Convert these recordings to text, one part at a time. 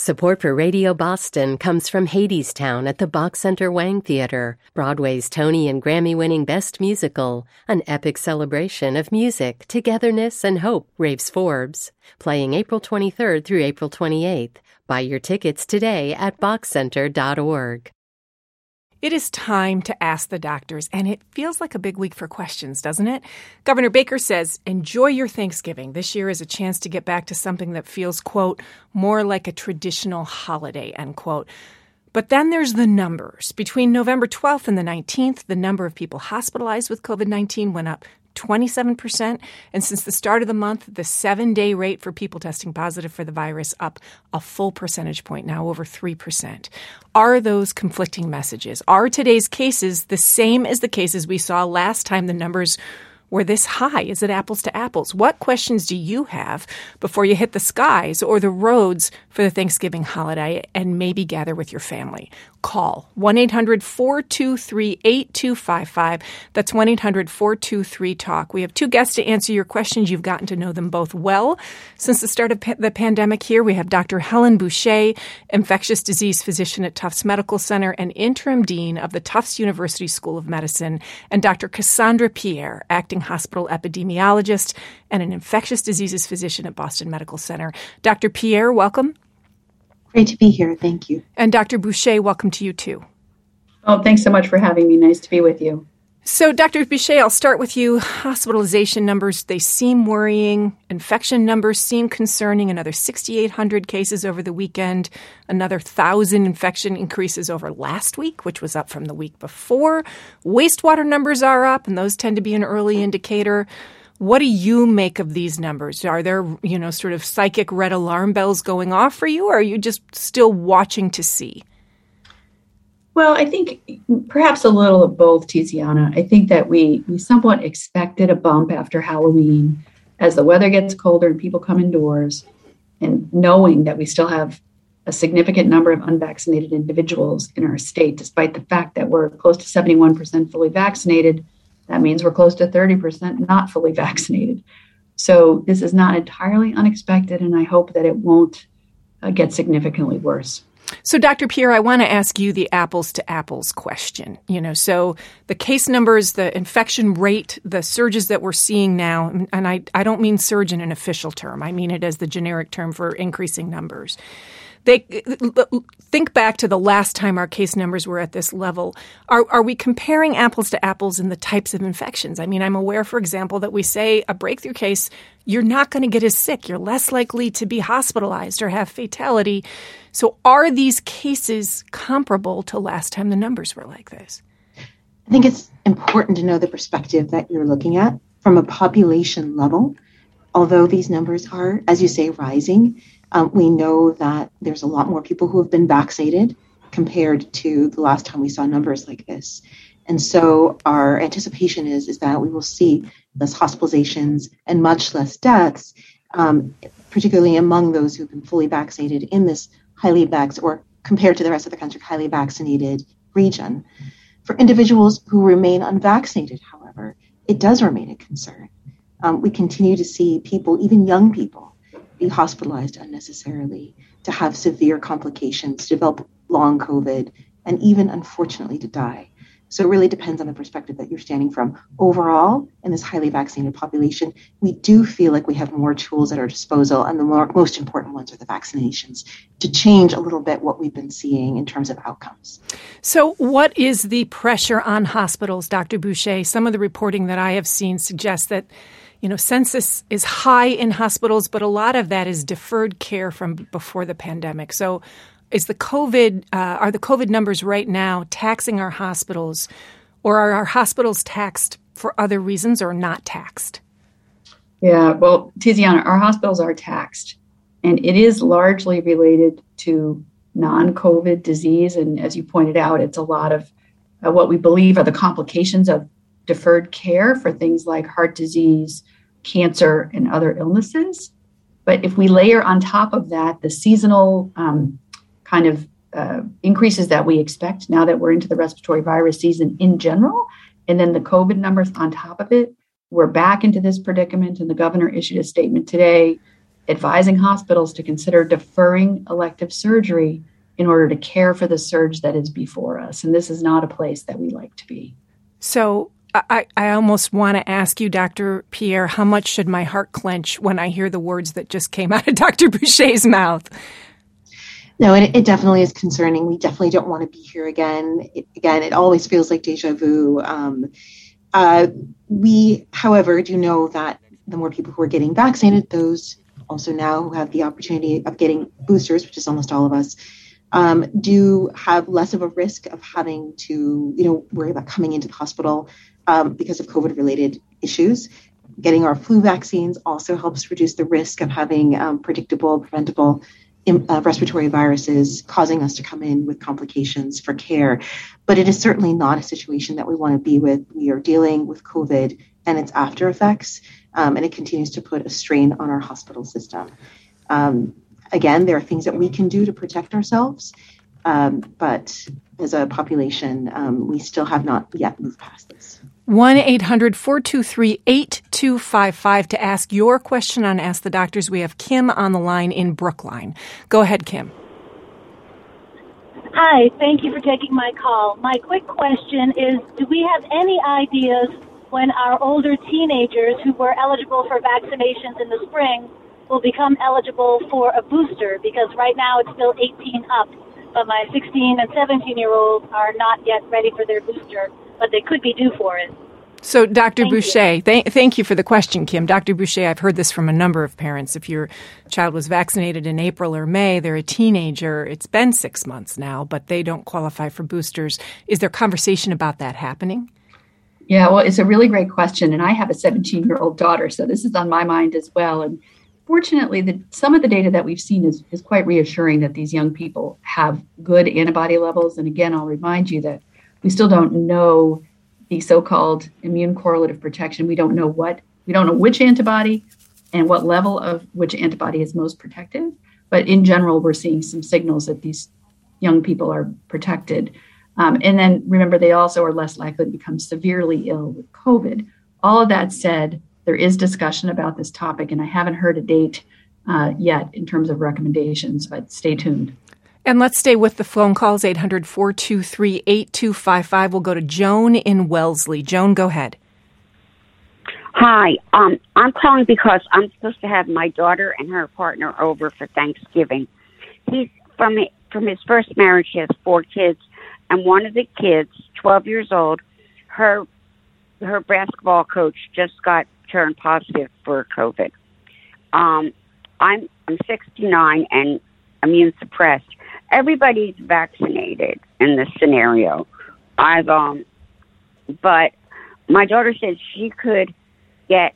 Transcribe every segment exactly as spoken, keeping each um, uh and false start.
Support for Radio Boston comes from Hadestown at the Bach Center Wang Theater, Broadway's Tony and Grammy-winning Best Musical, an epic celebration of music, togetherness, and hope, raves Forbes. Playing April twenty-third through April twenty-eighth. Buy your tickets today at bach center dot org. It is time to ask the doctors, and it feels like a big week for questions, doesn't it? Governor Baker says, enjoy your Thanksgiving. This year is a chance to get back to something that feels, quote, more like a traditional holiday, end quote. But then there's the numbers. Between November twelfth and the nineteenth, the number of people hospitalized with covid nineteen went up twenty-seven percent. And since the start of the month, the seven-day rate for people testing positive for the virus up a full percentage point, now over three percent. Are those conflicting messages? Are today's cases the same as the cases we saw last time the numbers were this high? Is it apples to apples? What questions do you have before you hit the skies or the roads for the Thanksgiving holiday and maybe gather with your family? Call one eight hundred four two three eight two five five. That's one eight hundred four two three talk. We have two guests to answer your questions. You've gotten to know them both well since the start of pa- the pandemic here. We have Doctor Helen Boucher, infectious disease physician at Tufts Medical Center and interim dean of the Tufts University School of Medicine, and Doctor Cassandra Pierre, acting hospital epidemiologist and an infectious diseases physician at Boston Medical Center. Doctor Pierre, welcome. Great to be here. Thank you. And Doctor Boucher, welcome to you too. Oh, thanks so much for having me. Nice to be with you. So, Doctor Boucher, I'll start with you. Hospitalization numbers, they seem worrying. Infection numbers seem concerning. Another six thousand eight hundred cases over the weekend. Another one thousand infection increases over last week, which was up from the week before. Wastewater numbers are up, and those tend to be an early indicator. What do you make of these numbers? Are there, you know, sort of psychic red alarm bells going off for you, or are you just still watching to see? Well, I think perhaps a little of both, Tiziana. I think that we, we somewhat expected a bump after Halloween as the weather gets colder and people come indoors, and knowing that we still have a significant number of unvaccinated individuals in our state, despite the fact that we're close to seventy-one percent fully vaccinated. That means we're close to thirty percent not fully vaccinated. So this is not entirely unexpected, and I hope that it won't uh, get significantly worse. So, Doctor Pierre, I want to ask you the apples to apples question. You know, so the case numbers, the infection rate, the surges that we're seeing now, and I, I don't mean surge in an official term. I mean it as the generic term for increasing numbers. They think back to the last time our case numbers were at this level. Are are we comparing apples to apples in the types of infections? I mean, I'm aware, for example, that we say a breakthrough case, you're not going to get as sick. You're less likely to be hospitalized or have fatality. So are these cases comparable to last time the numbers were like this? I think it's important to know the perspective that you're looking at from a population level. Although these numbers are, as you say, rising, Um, we know that there's a lot more people who have been vaccinated compared to the last time we saw numbers like this. And so our anticipation is, is that we will see less hospitalizations and much less deaths, um, particularly among those who've been fully vaccinated in this highly vaccinated, or compared to the rest of the country, highly vaccinated region. For individuals who remain unvaccinated, however, it does remain a concern. Um, we continue to see people, even young people, be hospitalized unnecessarily, to have severe complications, to develop long COVID, and even, unfortunately, to die. So it really depends on the perspective that you're standing from. Overall, in this highly vaccinated population, we do feel like we have more tools at our disposal, and the more, most important ones are the vaccinations, to change a little bit what we've been seeing in terms of outcomes. So what is the pressure on hospitals, Doctor Boucher? Some of the reporting that I have seen suggests that You know, census is high in hospitals, but a lot of that is deferred care from before the pandemic. So is the COVID, uh, are the COVID numbers right now taxing our hospitals, or are our hospitals taxed for other reasons or not taxed? Yeah, well, Tiziana, our hospitals are taxed, and it is largely related to non-COVID disease. And as you pointed out, it's a lot of uh, what we believe are the complications of deferred care for things like heart disease, cancer, and other illnesses. But if we layer on top of that the seasonal um, kind of uh, increases that we expect now that we're into the respiratory virus season in general, and then the COVID numbers on top of it, we're back into this predicament. And the governor issued a statement today advising hospitals to consider deferring elective surgery in order to care for the surge that is before us. And this is not a place that we like to be. So I, I almost want to ask you, Doctor Pierre, how much should my heart clench when I hear the words that just came out of Doctor Boucher's mouth? No, it, it definitely is concerning. We definitely don't want to be here again. It, again, it always feels like deja vu. Um, uh, we, however, do know that the more people who are getting vaccinated, those also now who have the opportunity of getting boosters, which is almost all of us, um, do have less of a risk of having to, you know, worry about coming into the hospital um, because of COVID-related issues. Getting our flu vaccines also helps reduce the risk of having um, predictable, preventable uh, respiratory viruses causing us to come in with complications for care. But it is certainly not a situation that we want to be with. We are dealing with COVID and its after effects, um, and it continues to put a strain on our hospital system. Um, again, there are things that we can do to protect ourselves, um, but as a population, um, we still have not yet moved past this. one eight hundred four two three eight two five five to ask your question on Ask the Doctors. We have Kim on the line in Brookline. Go ahead, Kim. Hi, thank you for taking my call. My quick question is, do we have any ideas when our older teenagers who were eligible for vaccinations in the spring will become eligible for a booster? Because right now it's still eighteen up, but my sixteen and seventeen-year-olds are not yet ready for their booster, but they could be due for it. So, Doctor Thank Boucher, you. Th- thank you for the question, Kim. Doctor Boucher, I've heard this from a number of parents. If your child was vaccinated in April or May, they're a teenager. It's been six months now, but they don't qualify for boosters. Is there conversation about that happening? Yeah, well, it's a really great question. And I have a seventeen-year-old daughter, so this is on my mind as well. And fortunately, the, some of the data that we've seen is, is quite reassuring that these young people have good antibody levels. And again, I'll remind you that we still don't know the so-called immune correlative protection. We don't know what, we don't know which antibody and what level of which antibody is most protective. But in general, we're seeing some signals that these young people are protected. Um, and then remember, they also are less likely to become severely ill with COVID. All of that said, there is discussion about this topic, and I haven't heard a date uh, yet in terms of recommendations, but stay tuned. And let's stay with the phone calls, eight hundred four two three eight two five five. We'll go to Joan in Wellesley. Joan, go ahead. Hi, um, I'm calling because I'm supposed to have my daughter and her partner over for Thanksgiving. He's from from his first marriage. He has four kids, and one of the kids, twelve years old, her her basketball coach just got turned positive for COVID. Um, I'm I'm sixty-nine and immune suppressed. Everybody's vaccinated in this scenario. I've um, but my daughter said she could get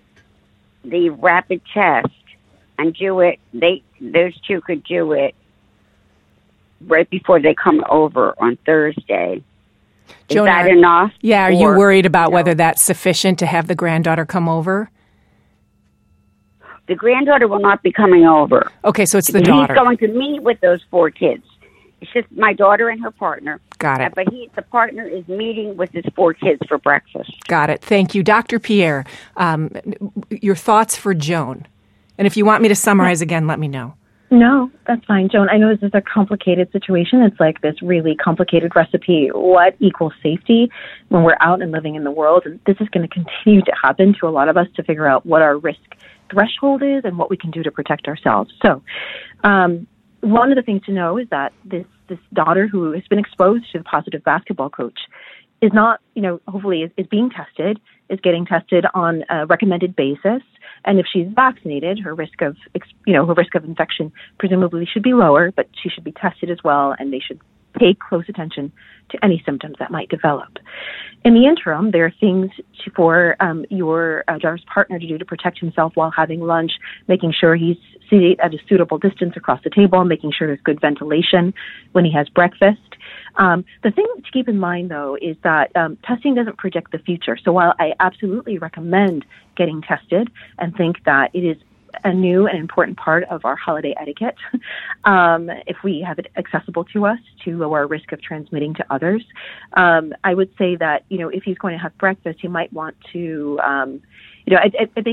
the rapid test and do it. They those two could do it right before they come over on Thursday. Is Joan, that are, enough? Yeah, are or, you worried about no? whether that's sufficient to have the granddaughter come over? The granddaughter will not be coming over. Okay, so it's the He's daughter. going to meet with those four kids. It's just my daughter and her partner. Got it. Uh, but he, the partner is meeting with his four kids for breakfast. Got it. Thank you. Doctor Pierre, um, your thoughts for Joan. And if you want me to summarize again, let me know. No, that's fine, Joan. I know this is a complicated situation. It's like this really complicated recipe. What equals safety when we're out and living in the world? And this is going to continue to happen to a lot of us to figure out what our risk threshold is and what we can do to protect ourselves. So um, one of the things to know is that this, this daughter who has been exposed to the positive basketball coach is not, you know, hopefully is, is being tested, is getting tested on a recommended basis. And if she's vaccinated, her risk of, you know, her risk of infection presumably should be lower, but she should be tested as well, and they should pay close attention to any symptoms that might develop. In the interim, there are things to, for um, your uh, daughter's partner to do to protect himself while having lunch, making sure he's seated at a suitable distance across the table, making sure there's good ventilation when he has breakfast. Um, the thing to keep in mind, though, is that um, testing doesn't predict the future. So while I absolutely recommend getting tested and think that it is a new and important part of our holiday etiquette, um, if we have it accessible to us to lower our risk of transmitting to others, um, I would say that, you know, if he's going to have breakfast, he might want to, um, you know, I, I think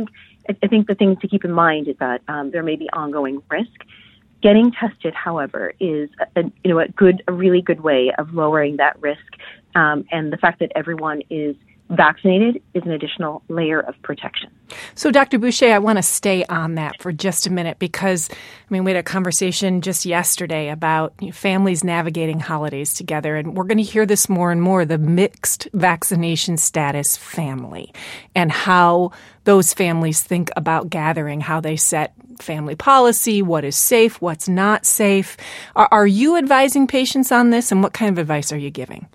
I, I think the thing to keep in mind is that um, there may be ongoing risk. Getting tested, however, is a, you know a good, a really good way of lowering that risk, um, and the fact that everyone is vaccinated is an additional layer of protection. So, Doctor Boucher, I want to stay on that for just a minute because, I mean, we had a conversation just yesterday about you know, families navigating holidays together, and we're going to hear this more and more, the mixed vaccination status family, and how those families think about gathering, how they set family policy, what is safe, what's not safe. Are, are you advising patients on this, and what kind of advice are you giving?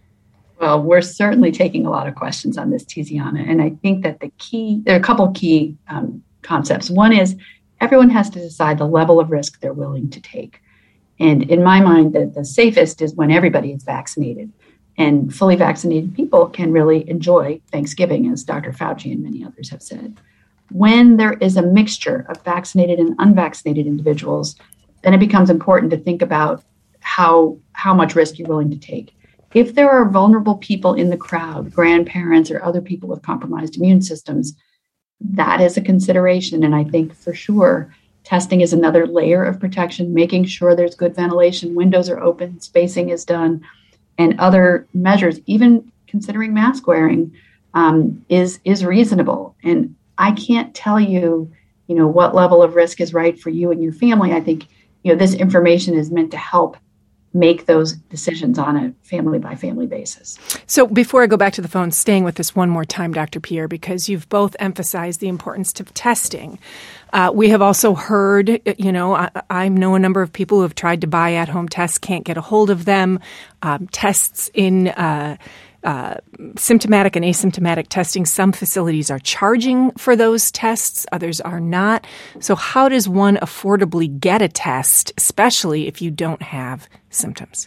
Well, we're certainly taking a lot of questions on this, Tiziana. And I think that the key, there are a couple of key um, concepts. One is everyone has to decide the level of risk they're willing to take. And in my mind, the, the safest is when everybody is vaccinated. And fully vaccinated people can really enjoy Thanksgiving, as Doctor Fauci and many others have said. When there is a mixture of vaccinated and unvaccinated individuals, then it becomes important to think about how, how much risk you're willing to take. If there are vulnerable people in the crowd, grandparents or other people with compromised immune systems, that is a consideration. And I think for sure, testing is another layer of protection, making sure there's good ventilation, windows are open, spacing is done, and other measures, even considering mask wearing, um, is, is reasonable. And I can't tell you, you know, what level of risk is right for you and your family. I think, you know, this information is meant to help make those decisions on a family by family basis. So before I go back to the phone, staying with this one more time, Doctor Pierre, because you've both emphasized the importance of testing. Uh, we have also heard, you know, I, I know a number of people who have tried to buy at-home tests, can't get a hold of them. Um, tests in uh, uh, symptomatic and asymptomatic testing, some facilities are charging for those tests, others are not. So how does one affordably get a test, especially if you don't have symptoms?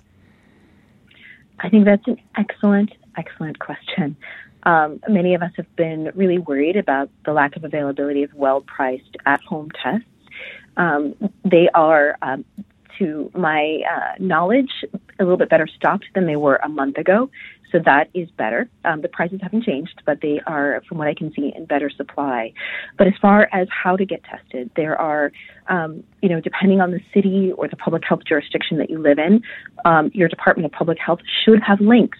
I think that's an excellent, excellent question. Um, many of us have been really worried about the lack of availability of well-priced at-home tests. Um, they are, um, to my uh, knowledge, a little bit better stocked than they were a month ago. So that is better. Um, the prices haven't changed, but they are, from what I can see, in better supply. But as far as how to get tested, there are, um, you know, depending on the city or the public health jurisdiction that you live in, um, your Department of Public Health should have links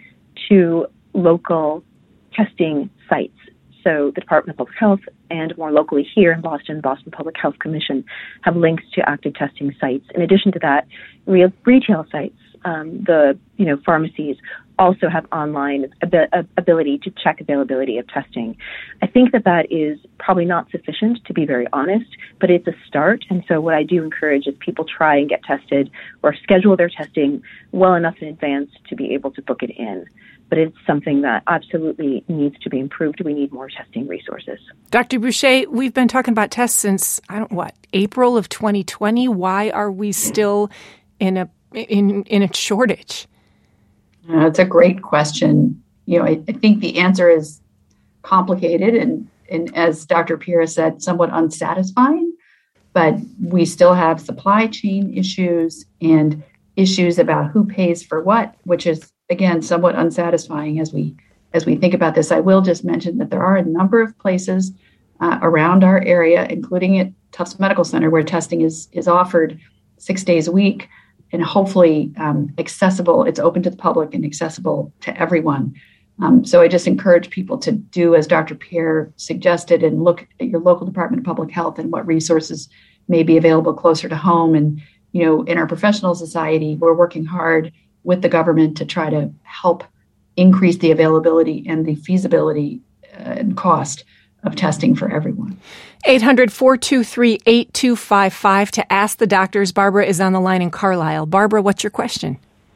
to local testing sites. So the Department of Public Health and more locally here in Boston, Boston Public Health Commission have links to active testing sites. In addition to that, real retail sites, um, the you know pharmacies also have online ab- ability to check availability of testing. I think that that is probably not sufficient, to be very honest, but it's a start. And so what I do encourage is people try and get tested or schedule their testing well enough in advance to be able to book it in. But it's something that absolutely needs to be improved. We need more testing resources. Doctor Boucher, we've been talking about tests since, I don't what, April of twenty twenty. Why are we still in a in in a shortage? Uh, it's a great question. You know, I, I think the answer is complicated and, and, as Doctor Pierre said, somewhat unsatisfying. But we still have supply chain issues and issues about who pays for what, which is, again, somewhat unsatisfying as we as we think about this. I will just mention that there are a number of places uh, around our area, including at Tufts Medical Center, where testing is is offered six days a week and hopefully um, accessible. It's open to the public and accessible to everyone. Um, so I just encourage people to do as Doctor Pierre suggested and look at your local Department of Public Health and what resources may be available closer to home. And, you know, in our professional society, we're working hard with the government to try to help increase the availability and the feasibility uh, and cost of testing for everyone. eight hundred, four two three, eight two five five to ask the doctors. Barbara is on the line in Carlisle. Barbara, what's your question?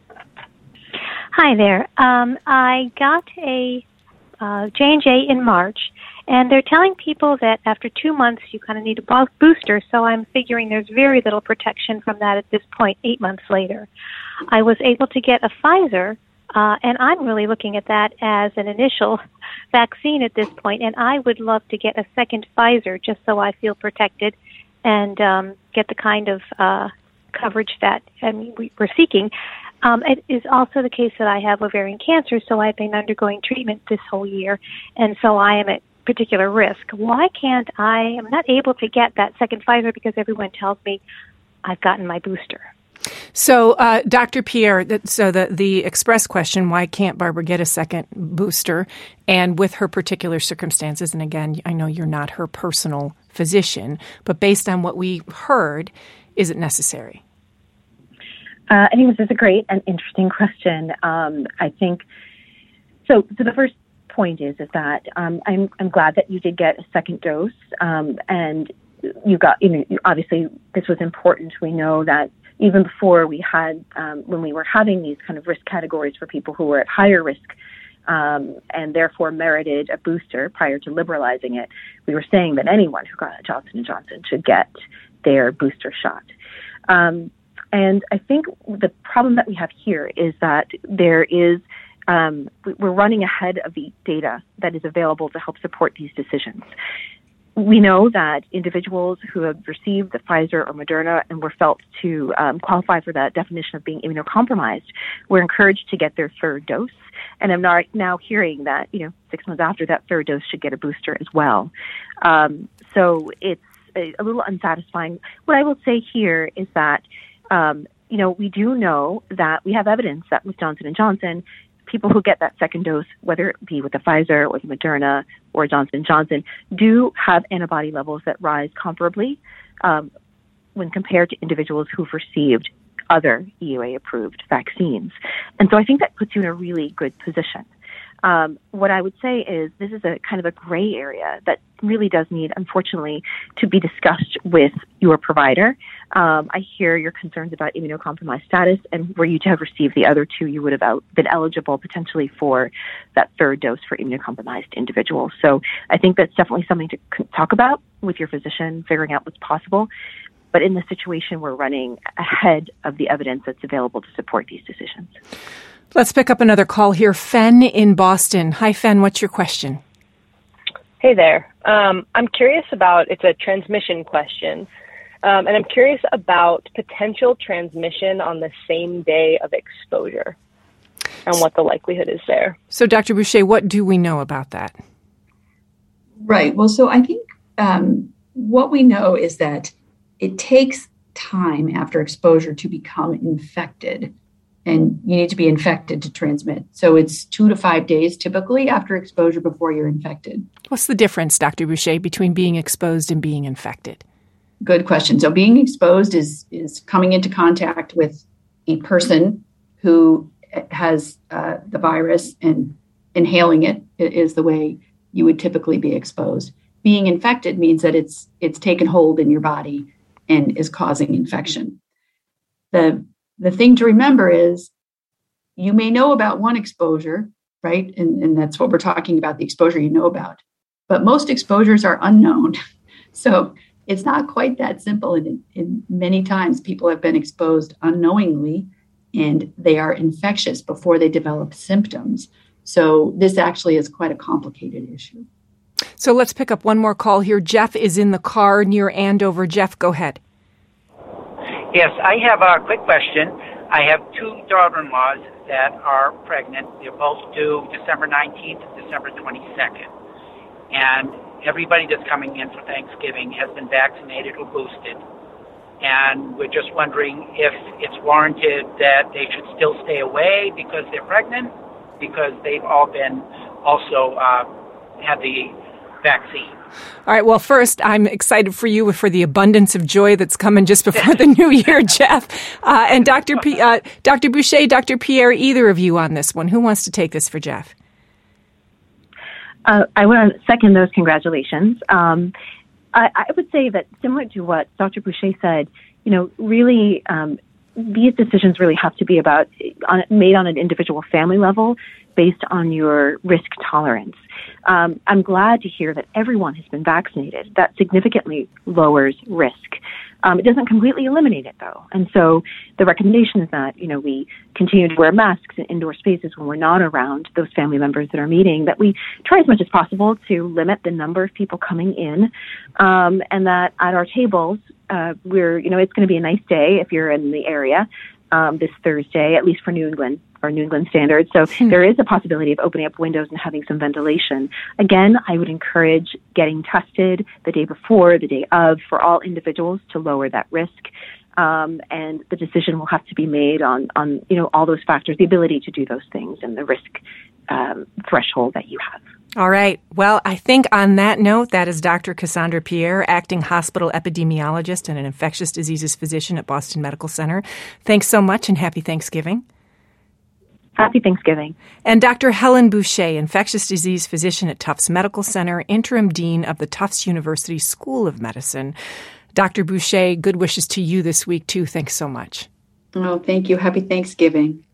Hi there. Um, I got a uh, J and J in March, and they're telling people that after two months you kind of need a booster, so I'm figuring there's very little protection from that at this point, eight months later. I was able to get a Pfizer, uh, and I'm really looking at that as an initial vaccine at this point, and I would love to get a second Pfizer just so I feel protected and um, get the kind of uh, coverage that I mean, we, we're seeking. Um, it is also the case that I have ovarian cancer, so I've been undergoing treatment this whole year, and so I am at particular risk. Why can't I, I'm not able to get that second Pfizer because everyone tells me I've gotten my booster. So, uh, Doctor Pierre, so the, the express question, why can't Barbara get a second booster? And with her particular circumstances, and again, I know you're not her personal physician, but based on what we heard, is it necessary? Uh, I think this is a great and interesting question. Um, I think, so, so the first point is, is that um, I'm, I'm glad that you did get a second dose, um, and you got, you know, obviously this was important. We know that even before we had, um, when we were having these kind of risk categories for people who were at higher risk um, and therefore merited a booster prior to liberalizing it, we were saying that anyone who got a Johnson and Johnson should get their booster shot. Um, and I think the problem that we have here is that there is, um, we're running ahead of the data that is available to help support these decisions. We know that individuals who have received the Pfizer or Moderna and were felt to um, qualify for that definition of being immunocompromised were encouraged to get their third dose. And I'm now, now hearing that, you know, six months after that third dose should get a booster as well. Um, so it's a, a little unsatisfying. What I will say here is that, um, you know, we do know that we have evidence that with Johnson and Johnson, people who get that second dose, whether it be with the Pfizer or the Moderna or Johnson and Johnson, do have antibody levels that rise comparably um, when compared to individuals who've received other E U A-approved vaccines. And so I think that puts you in a really good position. Um, what I would say is this is a kind of a gray area that really does need, unfortunately, to be discussed with your provider. Um, I hear your concerns about immunocompromised status, and were you to have received the other two, you would have out, been eligible potentially for that third dose for immunocompromised individuals. So I think that's definitely something to talk about with your physician, figuring out what's possible. But in this situation, we're running ahead of the evidence that's available to support these decisions. Let's pick up another call here. Fen in Boston. Hi, Fen. What's your question? Hey there. Um, I'm curious about, it's a transmission question, um, and I'm curious about potential transmission on the same day of exposure and what the likelihood is there. So, Doctor Boucher, what do we know about that? Right. Well, so I think um, what we know is that it takes time after exposure to become infected. And you need to be infected to transmit. So it's two to five days typically after exposure before you're infected. What's the difference, Doctor Boucher, between being exposed and being infected? Good question. So being exposed is is coming into contact with a person who has uh, the virus, and inhaling it is the way you would typically be exposed. Being infected means that it's it's taken hold in your body and is causing infection. The The thing to remember is you may know about one exposure, right? And, and that's what we're talking about, the exposure you know about. But most exposures are unknown. So it's not quite that simple. And, and many times people have been exposed unknowingly and they are infectious before they develop symptoms. So this actually is quite a complicated issue. So let's pick up one more call here. Jeff is in the car near Andover. Jeff, go ahead. Yes, I have a quick question. I have two daughter-in-laws that are pregnant. They're both due December nineteenth and December twenty-second. And everybody that's coming in for Thanksgiving has been vaccinated or boosted. And we're just wondering if it's warranted that they should still stay away because they're pregnant, because they've all been also uh, had the vaccine. All right. Well, first, I'm excited for you for the abundance of joy that's coming just before the new year, Jeff. Uh, and Doctor P, uh, Doctor Boucher, Doctor Pierre, either of you on this one. Who wants to take this for Jeff? Uh, I want to second those congratulations. Um, I, I would say that similar to what Doctor Boucher said, you know, really um, these decisions really have to be about on, made on an individual family level based on your risk tolerance. Um, I'm glad to hear that everyone has been vaccinated. That significantly lowers risk. Um, it doesn't completely eliminate it, though. And so the recommendation is that, you know, we continue to wear masks in indoor spaces when we're not around those family members that are meeting, that we try as much as possible to limit the number of people coming in, um, and that at our tables, uh, we're, you know, it's going to be a nice day if you're in the area um, this Thursday, at least for New England our New England standards. So hmm. there is a possibility of opening up windows and having some ventilation. Again, I would encourage getting tested the day before, the day of, for all individuals to lower that risk. Um, and the decision will have to be made on, on, you know, all those factors, the ability to do those things and the risk um, threshold that you have. All right. Well, I think on that note, that is Doctor Cassandra Pierre, acting hospital epidemiologist and an infectious diseases physician at Boston Medical Center. Thanks so much and happy Thanksgiving. Happy Thanksgiving. And Doctor Helen Boucher, infectious disease physician at Tufts Medical Center, interim dean of the Tufts University School of Medicine. Doctor Boucher, good wishes to you this week, too. Thanks so much. Oh, thank you. Happy Thanksgiving.